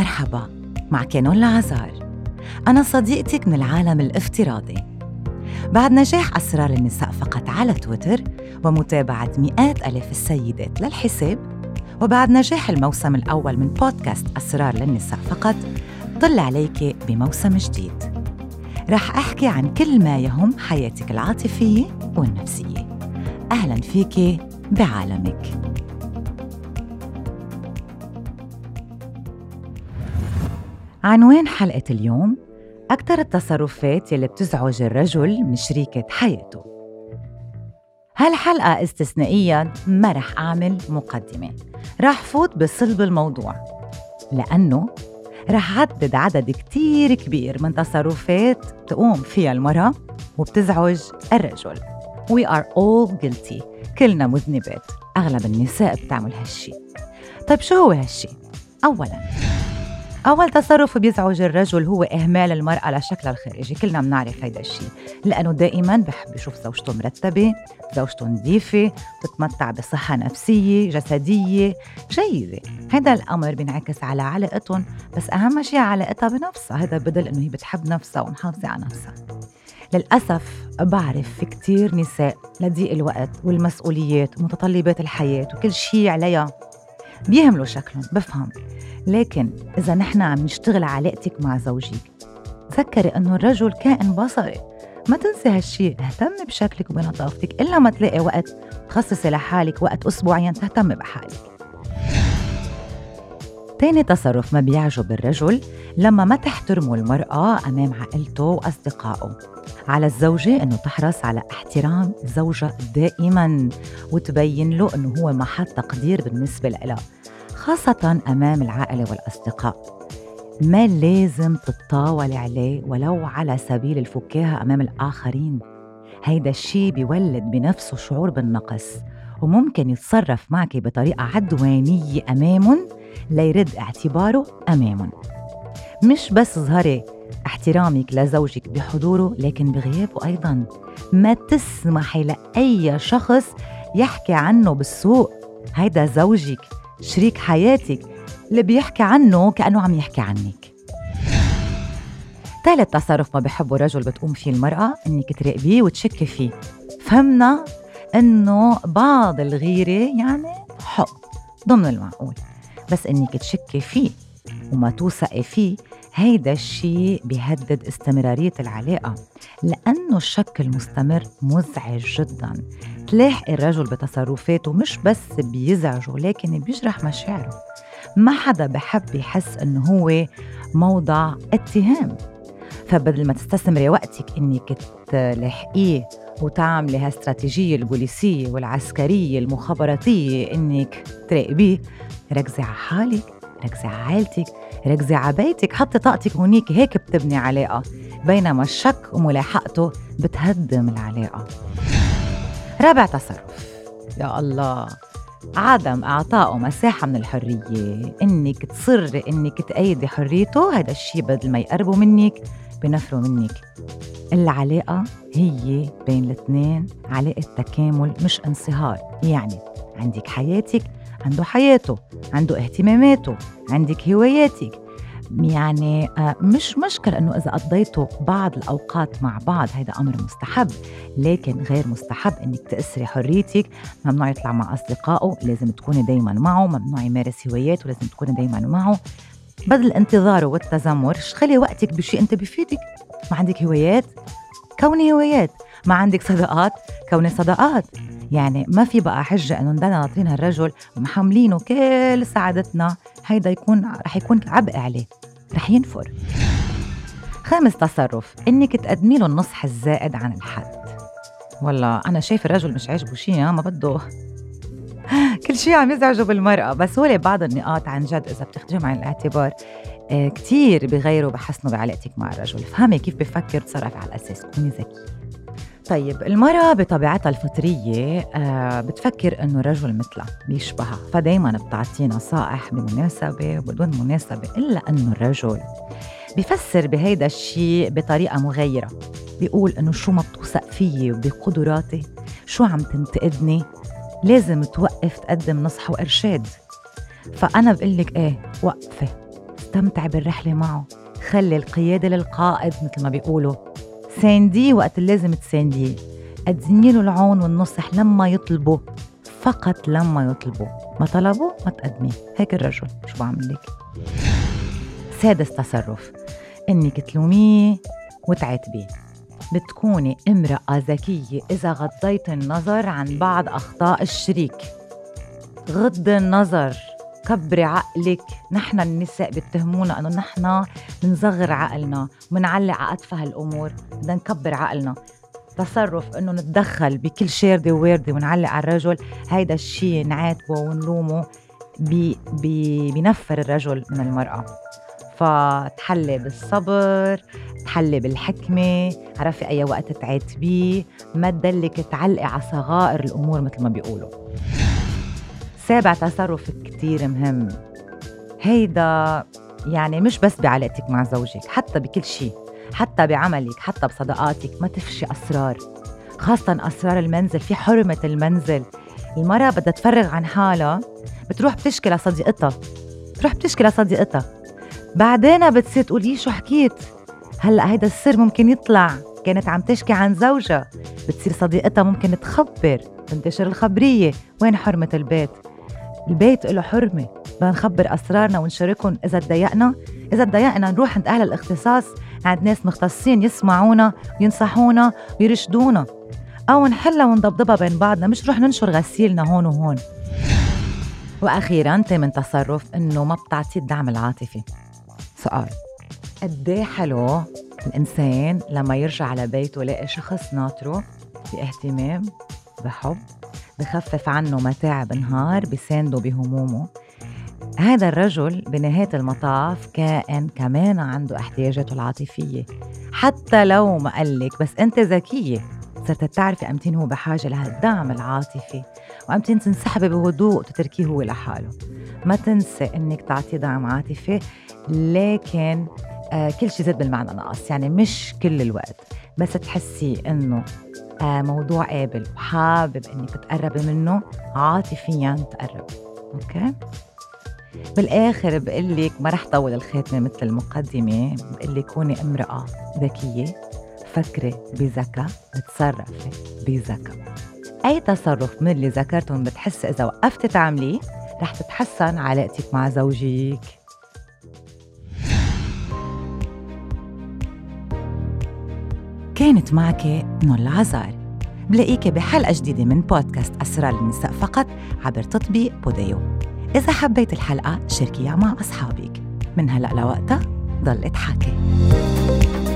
مرحبا، معك نولا عزار. أنا صديقتك من العالم الافتراضي. بعد نجاح أسرار النساء فقط على تويتر ومتابعة مئات ألاف السيدات للحساب، وبعد نجاح الموسم الأول من بودكاست أسرار للنساء فقط، طل عليك بموسم جديد. رح أحكي عن كل ما يهم حياتك العاطفية والنفسية. أهلاً فيك بعالمك. عنوان حلقة اليوم: أكثر التصرفات يلي بتزعج الرجل من شريكة حياته. هالحلقة استثنائياً ما رح أعمل مقدمة، رح فوت بصلب الموضوع، لأنه رح عدد عدد كتير كبير من تصرفات تقوم فيها المرأة وبتزعج الرجل. We are all guilty، كلنا مذنبات، أغلب النساء بتعمل هالشي. طيب شو هو هالشي؟ أول تصرف بيزعج الرجل هو إهمال المرأة لشكلها الخارجي. كلنا بنعرف هيدا الشيء، لأنه دائماً بحب يشوف زوجته مرتبة، زوجته نظيفة، تتمتع بصحة نفسية جسدية جيدة. هذا الأمر بينعكس على علاقتهم، بس أهم شيء علاقتها بنفسها. هذا بدل إنه هي بتحب نفسها ومحافظة على نفسها. للأسف بعرف في كتير نساء لضيق الوقت والمسؤوليات ومتطلبات الحياة وكل شيء عليها بيهملوا شكلهم، بفهم. لكن إذا نحن عم نشتغل علاقتك مع زوجك، تذكري أنه الرجل كائن بصري. ما تنسي هالشي، اهتمي بشكلك وبنظافتك، إلا ما تلاقي وقت تخصصي لحالك وقت أسبوعيا تهتمي بحالك. تاني تصرف ما بيعجب الرجل لما ما تحترموا المرأة أمام عائلته وأصدقائه. على الزوجة أنه تحرص على احترام زوجها دائما وتبين له أنه هو محط تقدير بالنسبة لها، خاصة أمام العائلة والأصدقاء. ما لازم تتطاول عليه ولو على سبيل الفكاهة أمام الآخرين. هيدا الشي بيولد بنفسه شعور بالنقص، وممكن يتصرف معك بطريقة عدوانية أمامهم ليرد اعتباره أمامهم. مش بس ظهري احترامك لزوجك بحضوره، لكن بغيابه أيضاً. ما تسمحي لأي شخص يحكي عنه بالسوء. هيدا زوجك، شريك حياتك، اللي بيحكي عنه كأنه عم يحكي عنك. ثالث تصرف ما بحبه الرجل بتقوم فيه المرأة، إنك تراقبيه وتشكي فيه. فهمنا إنه بعض الغيرة يعني حب ضمن المعقول، بس إنك تشكي فيه وما توثقي فيه، هيدا الشيء بيهدد استمرارية العلاقة، لأنه الشك المستمر مزعج جداً. تلاحق الرجل بتصرفاته مش بس بيزعجه، لكن بيجرح مشاعره. ما حدا بحب يحس إنه هو موضع اتهام، فبدل ما تستثمري وقتك إنك تلاحقيه وتعملي هالاستراتيجية البوليسية والعسكرية المخابراتية إنك تراقبيه، ركزي على حالك، ركزي على عائلتك، ركزي على بيتك، حطي طاقتك هونيك. هيك بتبني علاقة، بينما الشك وملاحقته بتهدم العلاقة. رابع تصرف، يا الله، عدم إعطائه مساحة من الحرية. إنك تصري إنك تأيدي حريته، هذا الشيء بدل ما يقربوا منك بنفروا منك. العلاقة هي بين الاثنين علاقة تكامل مش انصهار. يعني عندك حياتك، عنده حياته، عنده اهتماماته، عندك هواياتك. يعني مش مشكلة أنه إذا قضيتوا بعض الأوقات مع بعض، هيدا أمر مستحب، لكن غير مستحب أنك تأسري حريتك. ممنوع يطلع مع أصدقائه، لازم تكوني دايما معه. ممنوع يمارس هواياته، لازم تكوني دايما معه. بدل انتظاره والتذمر، شغلي وقتك بشيء أنت بفيدك. ما عندك هوايات، كوني هوايات. ما عندك صداقات، كوني صداقات. يعني ما في بقى حجة أنه ندانا ناطرين هالرجل ومحملينه كل سعادتنا. هيدا رح يكون عبء عليه، رح ينفر. خامس تصرف، إنك تقدمي له النصح الزائد عن الحد. والله أنا شايف الرجل مش عاجبه شيء، ما بده كل شيء عم يزعجه بالمرأة. بس هو بعض النقاط عن جد إذا بتاخديهم عن الاعتبار كتير بغيروا بحسنوا بعلاقتك مع الرجل. فهمي كيف بفكر، تصرف على الأساس، كوني ذكي. طيب، المرأة بطبيعتها الفطرية بتفكر إنه الرجل مثلها بيشبهها، فدايما بتعطيه نصائح بمناسبة وبدون مناسبة. إلا إنه الرجل بيفسر بهيدا الشيء بطريقة مغيرة. بيقول إنه شو ما بتوثق فيي وبقدراتي، شو عم تنتقدني، لازم توقف تقدم نصح وإرشاد. فأنا بقلك إيه، وقفي، استمتع بالرحلة معه، خلي القيادة للقائد مثل ما بيقولوا، سانديه وقت اللازم تسانديه، قدمي له العون والنصح لما يطلبوا، فقط لما يطلبوا، ما طلبوا ما تقدميه. هيك الرجل شو بعمل لك. سادس تصرف، إنك تلوميه وتعاتبيه. بتكوني امرأة ذكية إذا غضيت النظر عن بعض أخطاء الشريك. غض النظر، كبري عقلك. نحن النساء بيتهمونا أنه نحن بنصغر عقلنا ومنعلق على أتفه الأمور، بدنا نكبر عقلنا. تصرف أنه نتدخل بكل شاردة وواردة ونعلق على الرجل، هيدا الشيء نعاتبه ونلومه بينفر الرجل من المرأة. فتحلي بالصبر، تحلي بالحكمة، عرفي أي وقت تعاتبيه، ما تدلك تعلقي على صغائر الأمور مثل ما بيقولوا. سابع تصرف كتير مهم، هيدا يعني مش بس بعلاقتك مع زوجك، حتى بكل شيء، حتى بعملك، حتى بصداقاتك، ما تفشي أسرار، خاصة أسرار المنزل. في حرمة المنزل. المرأة بدها تفرغ عن حالها، بتروح بتشكي لصديقتها، بعدين بتصير تقولي شو حكيت هلأ، هيدا السر ممكن يطلع، كانت عم تشكي عن زوجها، بتصير صديقتها ممكن تخبر، تنتشر الخبرية. وين حرمة البيت؟ البيت له حرمة، بدنا نخبر أسرارنا ونشاركهم. إذا تضايقنا نروح عند أهل الاختصاص، عند ناس مختصين يسمعونا وينصحونا ويرشدونا، أو نحلها ونضبضبها بين بعضنا، مش نروح ننشر غسيلنا هون وهون. وأخيراً تامن تصرف، إنه ما بتعطي الدعم العاطفي. سؤال، قديه حلو الإنسان لما يرجع على بيته ولاقي شخص ناطره باهتمام، بحب، بخفف عنه متاعب نهار، بيسانده بهمومه. هذا الرجل بنهاية المطاف كائن كمان عنده احتياجاته العاطفية، حتى لو ما قالك، بس أنت ذكية صرت تعرفي أمتين هو بحاجة لهالدعم العاطفي، وأمتين تنسحبي بهدوء وتتركيه هو لحاله. ما تنسى إنك تعطي دعم عاطفي، لكن كل شيء زاد بالمعنى ناقص، يعني مش كل الوقت، بس تحسي إنه موضوع قابل وحابب إنك تقربي منه عاطفياً، تقربي. أوكي؟ بالآخر بقلك، ما رح طول الخاتمة مثل المقدمة، بقلك كوني امرأة ذكية، فكري بذكاء، تصرفي بذكاء. أي تصرف من اللي ذكرتهم بتحس إذا وقفت تعمليه رح تتحسن علاقتك مع زوجك. كانت معك نور العزار. بلاقيك بحلقة جديدة من بودكاست أسرار النساء فقط عبر تطبيق بوديو. إذا حبيت الحلقة شاركيها مع أصحابك. من هلأ لوقتها ضل اضحكي.